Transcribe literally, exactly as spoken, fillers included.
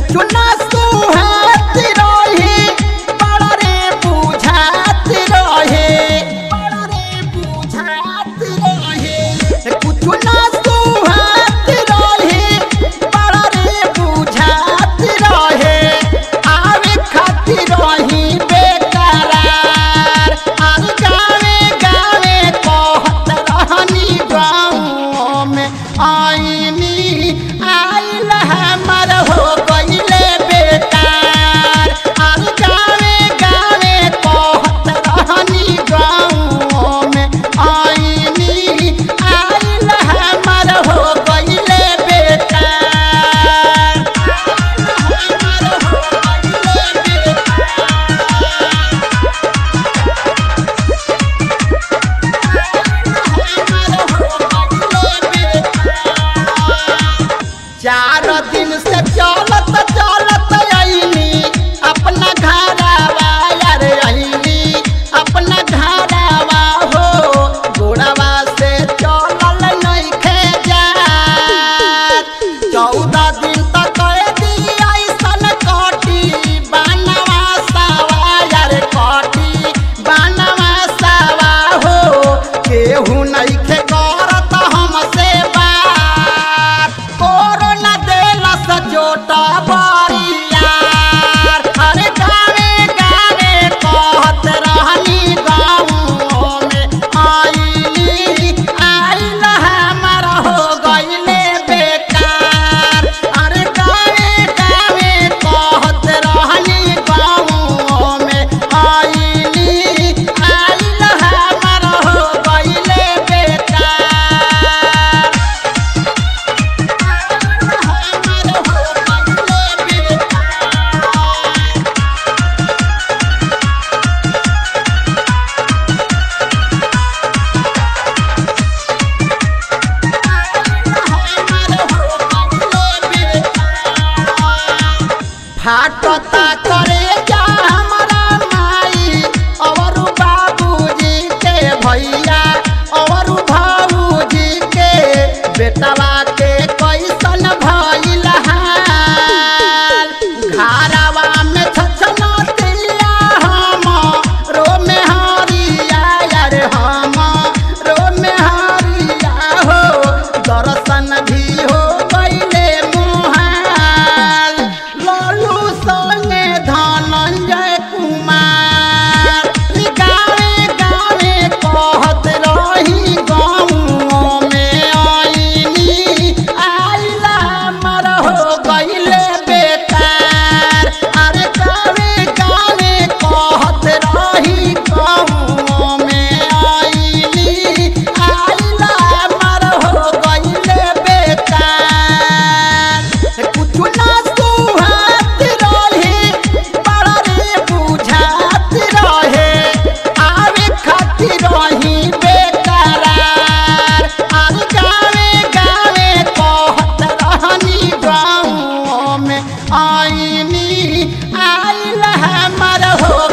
कुछ ना सुहात रहे बड़ा रे बुझात रहे बड़ा रे बुझात रहे कुछ ना सुहात रहे बड़ा रे बुझात रहे आवे खातिर रही बेकरार आर गावे गावे कहत रहनी गाँव में आईनी आइल हमर हो गइले बेकार आर गावे गावे कहत रहनी गाँव में आईनी आइल हमर हो गइले बेकार हमर हो गइले चार दिन से चलत चलत आईनी अपना घरवा यार आईनी अपना घरवा हो गोड़वा से चलल नइखे जात चौदह दिन तक कैदी ऐसन कटी बनवा सावा यार कटी बनवा सावा हो केहू नइखे करत हमसे बात कोरोना देलस जोटा बरियार अरे गावे गावे कहत रहनी गाँव में आईनी आइल हमर हो गइले बेकार अरे गावे गावे कहत रहनी गाँव में आईनी आइल हमर हो गइले बेकार फाटता करे जा हमारा माई और बाबूजी के भैया और भाऊजी के बेटवा के कैसन भइल हाल घरवा में छछना दिया हम रो में हरिया यार हम रो में हरिया हो दर्शन भी हो गइले मुहाल लालू संगे धनंजय कुमार गावे गावे कहत रही गाँव में आईनी आइल हमर हो गइले बेकार अरे गावे गावे कहत रही गाँव में आईनी आइल हमर हो गइले बेकार कुछ ना सुहात रहे बड़ा रे बुझात रहे आवे खातिर रही बेकरार आर गावे गावे कहत रहनी गाँव में आईनी आइल हमर हो